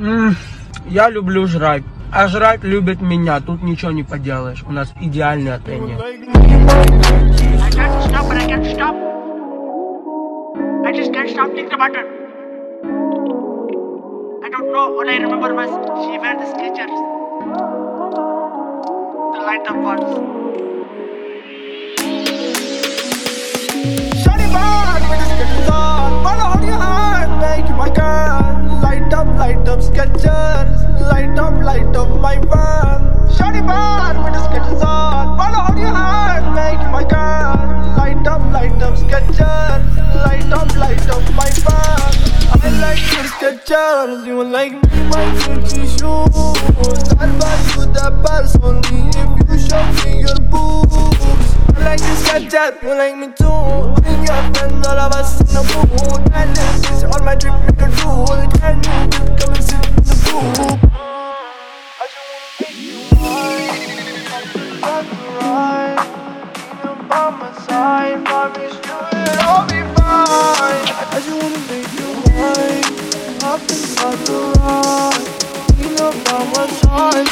Я люблю жрать. А жрать любит меня. Тут ничего не поделаешь. У нас идеальные отношения. I can't stop, but I can't stop. I just can't stop thinking about her. I don't know. All I remember was she wear the Skechers. The light up ones. Shawty bad with the Skechers on. Wanna hold your hand, make you my girl. Light up Skechers. Light up my van. Shawty bad with the Skechers on. Wanna hold your hand, make you my girl. Light up Skechers. Light up my van. I like your Skechers. You like my Gucci shoes. I'll buy you the best only if you show me your boobs. I like your Skechers. You like me too. Bring your friends, all of us in the mood. And this is all my drip make a rule. Can you come and sit in the pool? I just wanna make you mine. I'm right. You by my side. Promise you it'll be fine. I just wanna make you mine. Up inside the ride. You know by my side.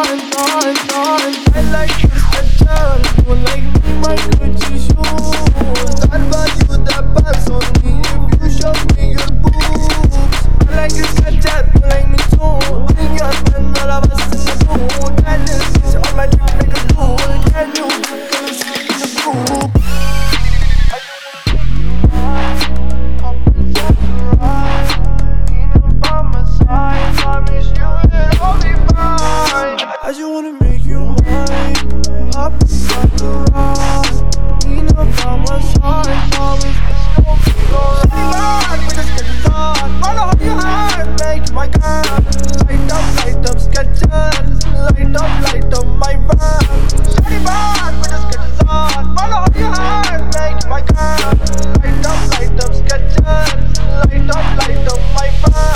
I like your Skechers. You like me, my Gucci shoes. I'll buy you the best only if you show me your boobs. I like your Skechers. You like me too. Bring your friends, all of us in the mood. And this is all my drip make a rule. Can you come and sit in the pool? I just wanna make you mine. Up inside the ride. You know by my side. Promise you it'll be fine. I just wanna make you mine. Up inside the ride. You know by my side. Promise it's gonna be alright. Shawty bad with the Skechers on. Wanna hold your hand, make you my girl. Light up Skechers. Light up my van. Shawty bad with the Skechers on. Wanna hold your hand, make you my girl. Light up Skechers. Light up my van.